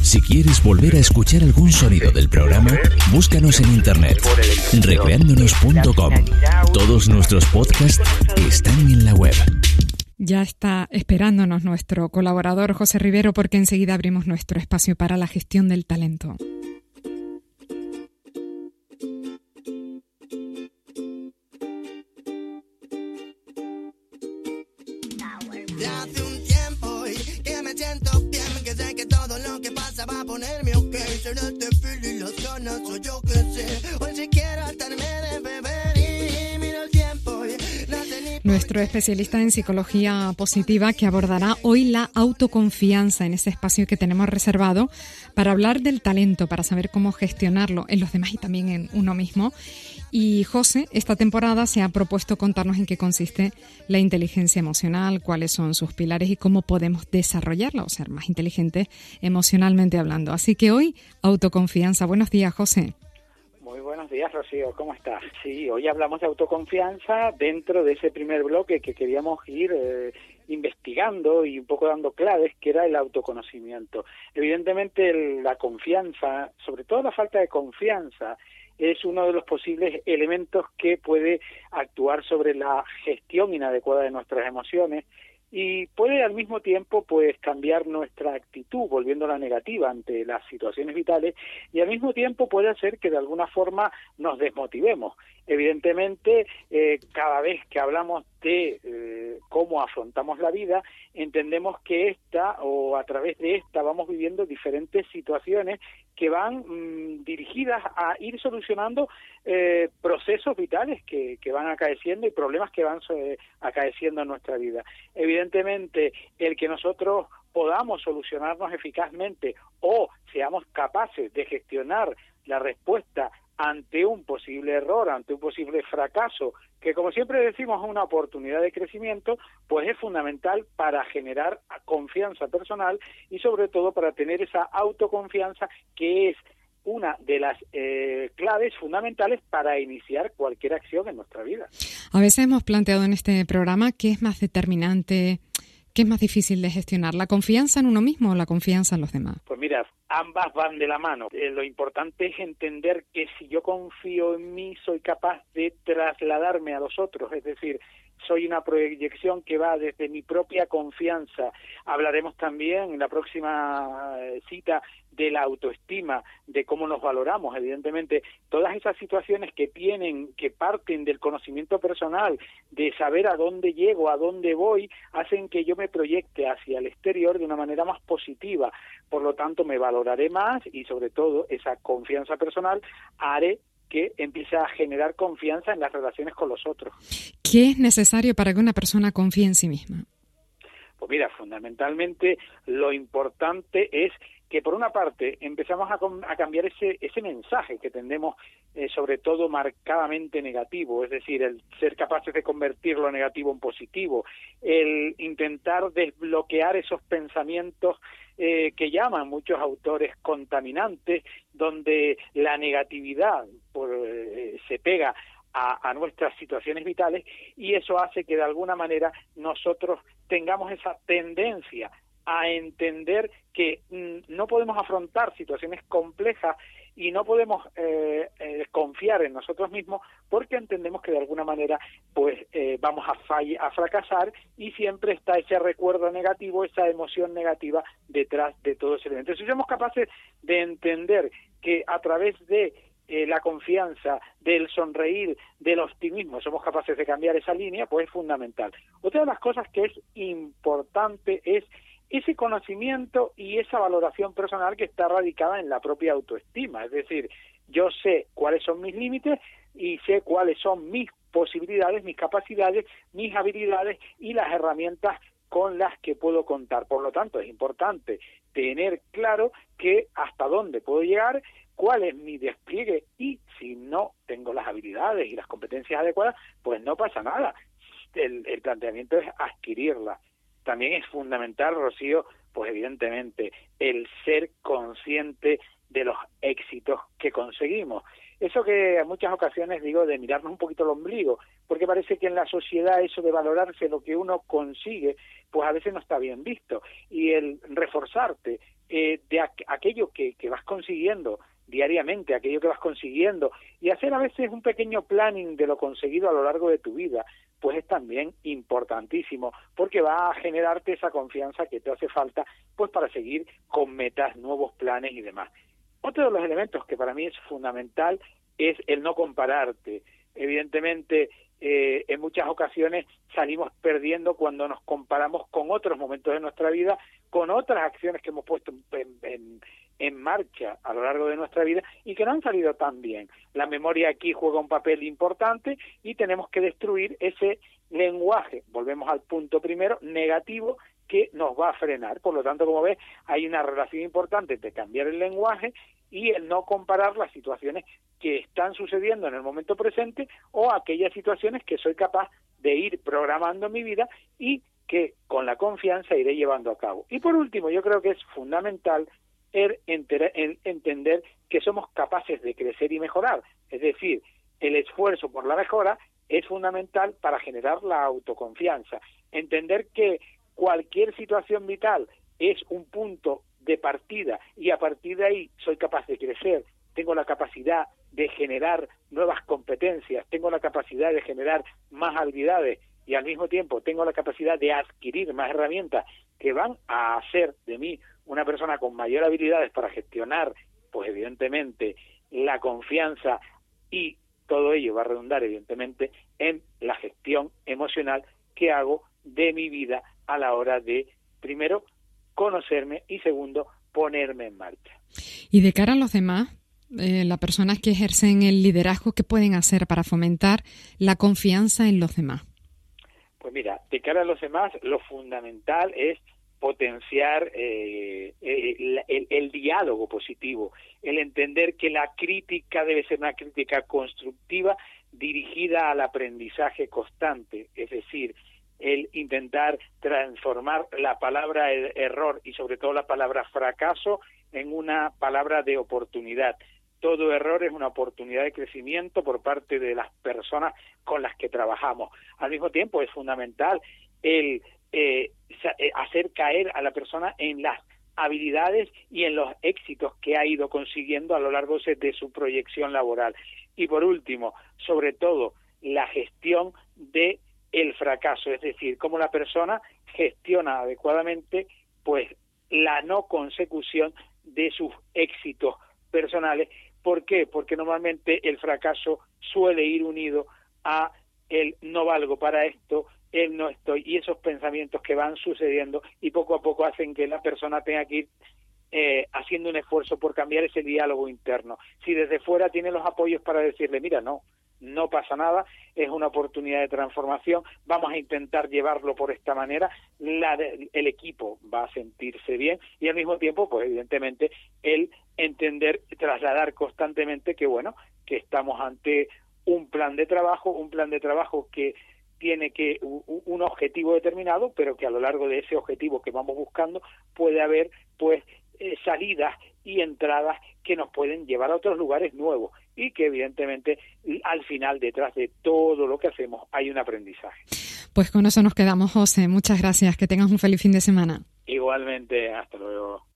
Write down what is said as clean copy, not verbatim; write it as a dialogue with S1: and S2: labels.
S1: Si quieres volver a escuchar algún sonido del programa, búscanos en internet, recreándonos.com. Todos nuestros podcasts están en la web.
S2: Ya está esperándonos nuestro colaborador José Rivero, porque enseguida abrimos nuestro espacio para la gestión del talento.
S3: Hace un tiempo y que me siento bien, que sé que todo lo que pasa va a ponerme ok. Será este feel y las ganas, o yo que sé. Hoy si quiero hartarme de beber y miro el tiempo y no sé ni.
S2: Nuestro especialista en psicología positiva, que abordará hoy la autoconfianza en ese espacio que tenemos reservado para hablar del talento, para saber cómo gestionarlo en los demás y también en uno mismo. Y José, esta temporada se ha propuesto contarnos en qué consiste la inteligencia emocional, cuáles son sus pilares y cómo podemos desarrollarla o ser más inteligentes emocionalmente hablando. Así que hoy, autoconfianza. Buenos días, José.
S4: Muy buenos días, Rocío. ¿Cómo estás? Sí, hoy hablamos de autoconfianza dentro de ese primer bloque que queríamos ir investigando y un poco dando claves, que era el autoconocimiento. Evidentemente, la confianza, sobre todo la falta de confianza, es uno de los posibles elementos que puede actuar sobre la gestión inadecuada de nuestras emociones y puede al mismo tiempo pues cambiar nuestra actitud, volviéndola negativa ante las situaciones vitales, y al mismo tiempo puede hacer que de alguna forma nos desmotivemos. Evidentemente, cada vez que hablamos de cómo afrontamos la vida, entendemos que a través de esta vamos viviendo diferentes situaciones que van dirigidas a ir solucionando procesos vitales que van acaeciendo y problemas que van acaeciendo en nuestra vida. Evidentemente, el que nosotros podamos solucionarnos eficazmente o seamos capaces de gestionar la respuesta ante un posible error, ante un posible fracaso, que como siempre decimos es una oportunidad de crecimiento, pues es fundamental para generar confianza personal y sobre todo para tener esa autoconfianza, que es una de las claves fundamentales para iniciar cualquier acción en nuestra vida.
S2: A veces hemos planteado en este programa qué es más determinante, qué es más difícil de gestionar, la confianza en uno mismo o la confianza en los demás.
S4: Pues mira, ambas van de la mano. Lo importante es entender que si yo confío en mí, soy capaz de trasladarme a los otros, es decir, soy una proyección que va desde mi propia confianza. Hablaremos también en la próxima cita de la autoestima, de cómo nos valoramos. Evidentemente, todas esas situaciones que parten del conocimiento personal, de saber a dónde llego, a dónde voy, hacen que yo me proyecte hacia el exterior de una manera más positiva. Por lo tanto, me valoraré más y, sobre todo, esa confianza personal haré que empiece a generar confianza en las relaciones con los otros.
S2: ¿Qué es necesario para que una persona confíe en sí misma?
S4: Pues mira, fundamentalmente lo importante es que por una parte empezamos a cambiar ese mensaje que tenemos sobre todo marcadamente negativo, es decir, el ser capaces de convertir lo negativo en positivo, el intentar desbloquear esos pensamientos que llaman muchos autores contaminantes, donde la negatividad se pega a nuestras situaciones vitales, y eso hace que de alguna manera nosotros tengamos esa tendencia a entender que no podemos afrontar situaciones complejas y no podemos confiar en nosotros mismos, porque entendemos que de alguna manera pues vamos a fracasar, y siempre está ese recuerdo negativo, esa emoción negativa detrás de todo ese elemento. Si somos capaces de entender que a través de la confianza, del sonreír, del optimismo, somos capaces de cambiar esa línea, pues es fundamental. Otra de las cosas que es importante es ese conocimiento y esa valoración personal que está radicada en la propia autoestima. Es decir, yo sé cuáles son mis límites y sé cuáles son mis posibilidades, mis capacidades, mis habilidades y las herramientas con las que puedo contar. Por lo tanto, es importante tener claro que hasta dónde puedo llegar, cuál es mi despliegue, y si no tengo las habilidades y las competencias adecuadas, pues no pasa nada. El planteamiento es adquirirlas. También es fundamental, Rocío, pues evidentemente, el ser consciente de los éxitos que conseguimos. eso que en muchas ocasiones digo de mirarnos un poquito el ombligo, porque parece que en la sociedad eso de valorarse lo que uno consigue, pues a veces no está bien visto, y el reforzarte de aquello que vas consiguiendo diariamente, aquello que vas consiguiendo, y hacer a veces un pequeño planning de lo conseguido a lo largo de tu vida, pues es también importantísimo, porque va a generarte esa confianza que te hace falta pues para seguir con metas, nuevos planes y demás. Otro de los elementos que para mí es fundamental es el no compararte. Evidentemente, en muchas ocasiones salimos perdiendo cuando nos comparamos con otros momentos de nuestra vida, con otras acciones que hemos puesto en marcha a lo largo de nuestra vida y que no han salido tan bien. La memoria aquí juega un papel importante y tenemos que destruir ese lenguaje, volvemos al punto primero, negativo, que nos va a frenar. Por lo tanto, como ves, hay una relación importante entre cambiar el lenguaje y el no comparar las situaciones que están sucediendo en el momento presente o aquellas situaciones que soy capaz de ir programando en mi vida y que con la confianza iré llevando a cabo. Y por último, yo creo que es fundamental el entender que somos capaces de crecer y mejorar. Es decir, el esfuerzo por la mejora es fundamental para generar la autoconfianza. Entender que cualquier situación vital es un punto de partida y a partir de ahí soy capaz de crecer, tengo la capacidad de generar nuevas competencias, tengo la capacidad de generar más habilidades y al mismo tiempo tengo la capacidad de adquirir más herramientas que van a hacer de mí una persona con mayor habilidades para gestionar, pues evidentemente, la confianza y todo ello va a redundar evidentemente en la gestión emocional que hago de mi vida a la hora de, primero, conocerme y segundo, ponerme en marcha.
S2: Y de cara a los demás, las personas que ejercen el liderazgo, ¿qué pueden hacer para fomentar la confianza en los demás?
S4: Pues mira, de cara a los demás, lo fundamental es potenciar el diálogo positivo, el entender que la crítica debe ser una crítica constructiva dirigida al aprendizaje constante, es decir, el intentar transformar la palabra error y sobre todo la palabra fracaso en una palabra de oportunidad. Todo error es una oportunidad de crecimiento por parte de las personas con las que trabajamos. Al mismo tiempo es fundamental el hacer caer a la persona en las habilidades y en los éxitos que ha ido consiguiendo a lo largo de su proyección laboral. Y por último, sobre todo, la gestión de el fracaso, es decir, cómo la persona gestiona adecuadamente pues la no consecución de sus éxitos personales. ¿Por qué? Porque normalmente el fracaso suele ir unido a el no valgo para esto, el no estoy, y esos pensamientos que van sucediendo y poco a poco hacen que la persona tenga que ir haciendo un esfuerzo por cambiar ese diálogo interno. Si desde fuera tiene los apoyos para decirle, mira, no pasa nada, es una oportunidad de transformación, vamos a intentar llevarlo por esta manera, el equipo va a sentirse bien y al mismo tiempo, pues evidentemente, el entender, trasladar constantemente que bueno, que estamos ante un plan de trabajo que tiene un objetivo determinado, pero que a lo largo de ese objetivo que vamos buscando puede haber pues salidas y entradas que nos pueden llevar a otros lugares nuevos y que evidentemente al final detrás de todo lo que hacemos hay un aprendizaje.
S2: Pues con eso nos quedamos, José. Muchas gracias. Que tengas un feliz fin de semana.
S4: Igualmente, hasta luego.